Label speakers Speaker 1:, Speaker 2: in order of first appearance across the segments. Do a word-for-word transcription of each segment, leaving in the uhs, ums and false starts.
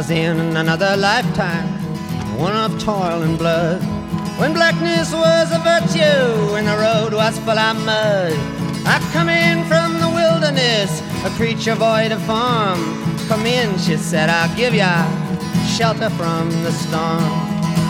Speaker 1: was in another lifetime, one of toil and blood, when blackness was a virtue and the road was full of mud. I come in from the wilderness, a creature void of form. Come in, she said, I'll give ya shelter from the storm.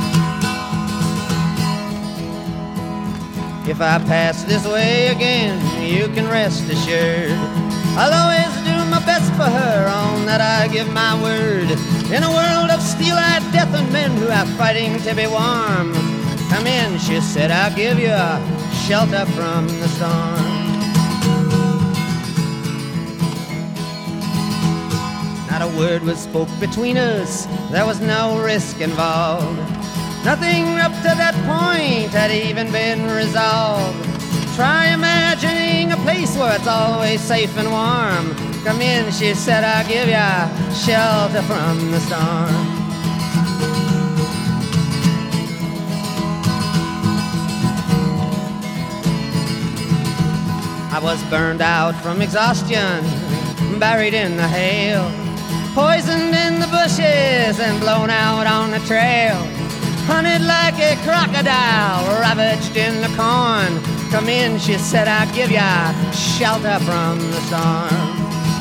Speaker 1: If I pass this way again, you can rest assured I'll always do my best for her, on that I give my word. In a world of steel-eyed death and men who are fighting to be warm, come in, she said, I'll give you a shelter from the storm. Not a word was spoke between us, there was no risk involved. Nothing up to that point had even been resolved. Try imagining a place where it's always safe and warm. Come in, she said, I'll give ya shelter from the storm. I was burned out from exhaustion, buried in the hail, poisoned in the bushes and blown out on the trail. Hunted like a crocodile, ravaged in the corn. Come in, she said, I'll give ya shelter from the storm.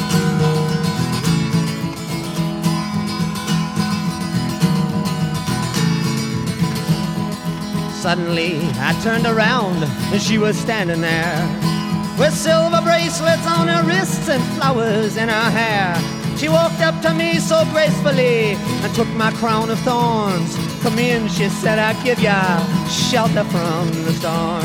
Speaker 1: Suddenly I turned around and she was standing there, with silver bracelets on her wrists and flowers in her hair. She walked up to me so gracefully and took my crown of thorns. Come in, she said, I'll give ya shelter from the storm.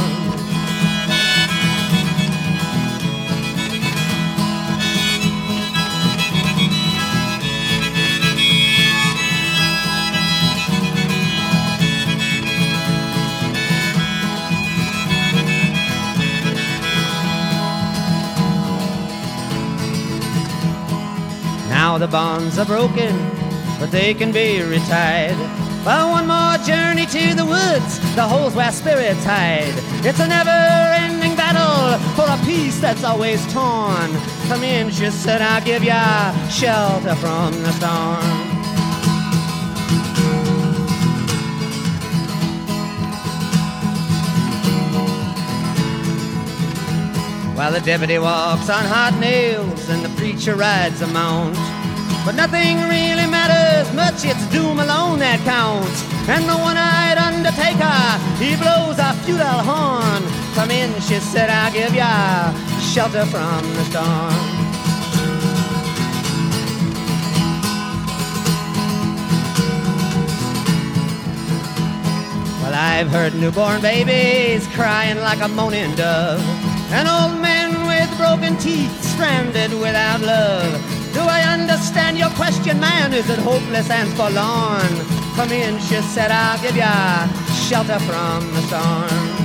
Speaker 1: Now the bonds are broken, but they can be retied by one more journey to the woods, the holes where spirits hide. It's a never-ending battle for a peace that's always torn. Come in, she said, I'll give ya shelter from the storm. While the deputy walks on hot nails and the preacher rides a mount, but nothing really matters much, it's doom alone that counts. And the one-eyed undertaker, he blows a futile horn. Come in, she said, I'll give ya shelter from the storm. Well, I've heard newborn babies crying like a moaning dove, and old men with broken teeth stranded without love. Do I understand your question, man? Is it hopeless and forlorn? Come in, she said, I'll give ya shelter from the storm.